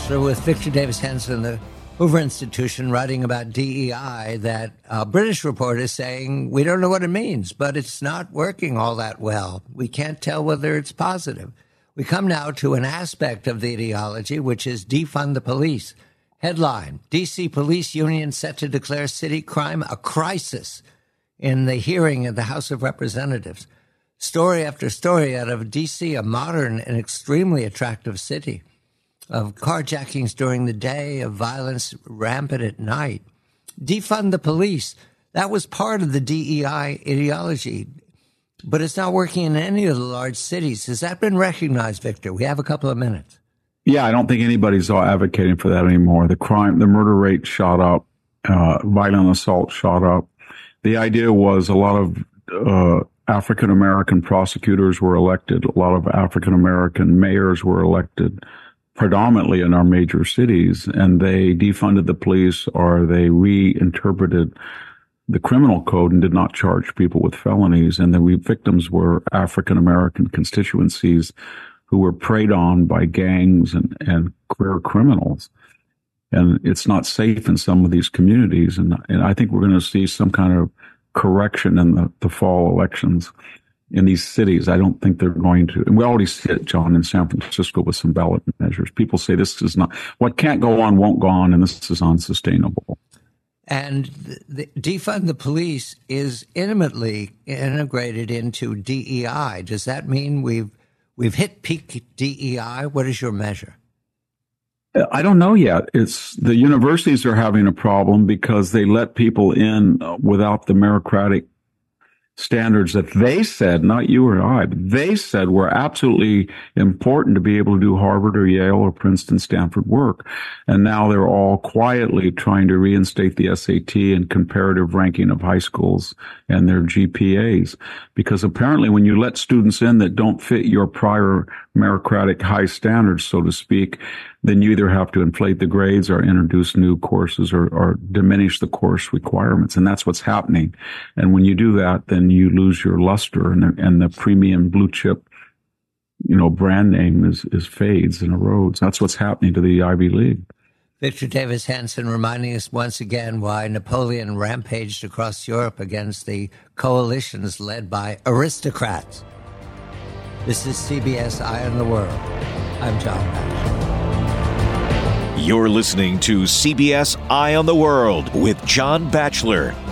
Batchelor with Victor Davis Hanson, the Hoover Institution, writing about DEI, that a British report is saying we don't know what it means, but it's not working all that well. We can't tell whether it's positive. We come now to an aspect of the ideology, which is defund the police. Headline, D.C. Police Union set to declare city crime a crisis in the hearing of the House of Representatives. Story after story out of D.C., a modern and extremely attractive city, of carjackings during the day, of violence rampant at night. Defund the police. That was part of the DEI ideology, but it's not working in any of the large cities. Has that been recognized, Victor? We have a couple of minutes. Yeah, I don't think anybody's advocating for that anymore. The murder rate shot up, violent assault shot up. The idea was a lot of African-American prosecutors were elected. A lot of African-American mayors were elected, predominantly in our major cities, and they defunded the police, or they reinterpreted the criminal code and did not charge people with felonies. And the victims were African-American constituencies who were preyed on by gangs and career criminals. And it's not safe in some of these communities. And I think we're going to see some kind of correction in the fall elections in these cities. I don't think they're going to. And we already see it, John, in San Francisco with some ballot measures. People say this is not, what can't go on won't go on, and this is unsustainable. And the defund the police is intimately integrated into DEI. Does that mean we've hit peak DEI? What is your measure? I don't know yet. It's the universities are having a problem because they let people in without the meritocratic standards that they said, not you or I, but they said were absolutely important to be able to do Harvard or Yale or Princeton, Stanford work. And now they're all quietly trying to reinstate the SAT and comparative ranking of high schools and their GPAs. Because apparently when you let students in that don't fit your prior meritocratic high standards, so to speak, then you either have to inflate the grades or introduce new courses or diminish the course requirements. And that's what's happening. And when you do that, then you lose your luster, and the premium blue chip, brand name is fades and erodes. That's what's happening to the Ivy League. Victor Davis Hanson reminding us once again why Napoleon rampaged across Europe against the coalitions led by aristocrats. This is CBS Eye on the World. I'm John Batchelor. You're listening to CBS Eye on the World with John Batchelor.